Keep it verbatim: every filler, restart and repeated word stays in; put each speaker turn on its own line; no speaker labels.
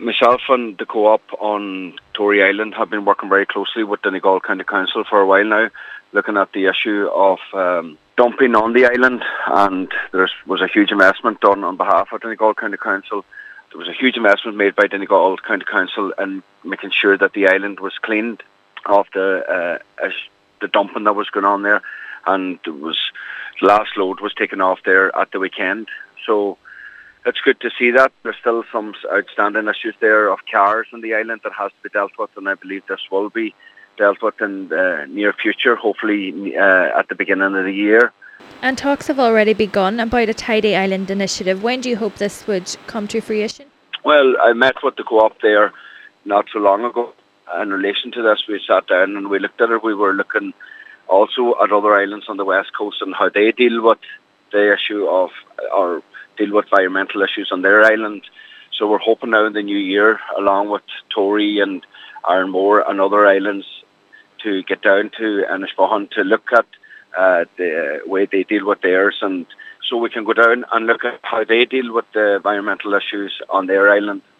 myself and the co-op on Tory Island have been working very closely with Donegal County Council for a while now, looking at the issue of um, dumping on the island, and there was a huge investment done on behalf of Donegal County Council. There was a huge investment made by Donegal County Council in making sure that the island was cleaned of the uh, the dumping that was going on there, and it was the last load was taken off there at the weekend. So it's good to see that. There's still some outstanding issues there of cars on the island that has to be dealt with, and I believe this will be dealt with in the near future, hopefully uh, at the beginning of the year.
And talks have already begun about a Tidy Island initiative. When do you hope this would come to fruition?
Well, I met with the co-op there not so long ago. In relation to this, we sat down and we looked at it. We were looking also at other islands on the west coast and how they deal with the issue of, or deal with environmental issues on their island. So we're hoping now in the new year, along with Tory and Ironmore and other islands, to get down to Inishbofin to look at uh, the way they deal with theirs, and so we can go down and look at how they deal with the environmental issues on their island.